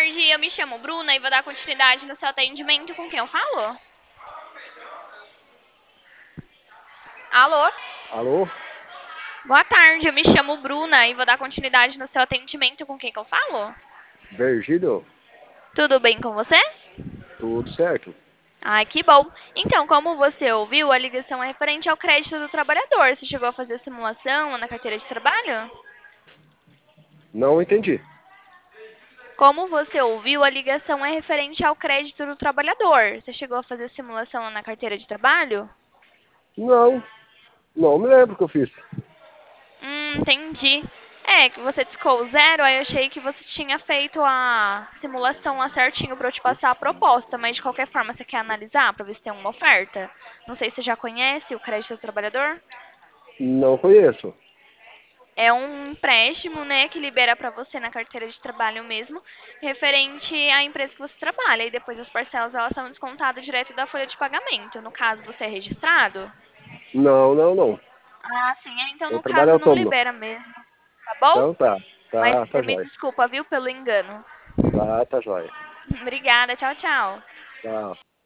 tarde, eu me chamo Bruna e vou dar continuidade no seu atendimento com quem eu falo? Alô? Alô? Boa tarde, eu me chamo Bruna e vou dar continuidade no seu atendimento com quem que eu falo? Virgílio? Tudo bem com você? Tudo certo? Ai, que bom. Então, como você ouviu, a ligação é referente ao crédito do trabalhador. Você chegou a fazer a simulação na carteira de trabalho? Não entendi. Como você ouviu, a ligação é referente ao crédito do trabalhador. Você chegou a fazer a simulação na carteira de trabalho? Não, não me lembro o que eu fiz. Entendi. É, que você discou o zero, aí eu achei que você tinha feito a simulação lá certinho pra eu te passar a proposta, mas de qualquer forma você quer analisar pra ver se tem uma oferta? Não sei se você já conhece o crédito do trabalhador. Não conheço. É um empréstimo, né, que libera pra você na carteira de trabalho mesmo, referente à empresa que você trabalha. E depois as parcelas elas são descontadas direto da folha de pagamento. No caso, você é registrado? Não, não, não. Ah, sim. Então Eu no trabalho caso não autônomo. libera mesmo. Tá bom? Então tá. Mas Tá você me jóia. desculpa, viu, pelo engano. Tá jóia. Obrigada, tchau, tchau. Tá.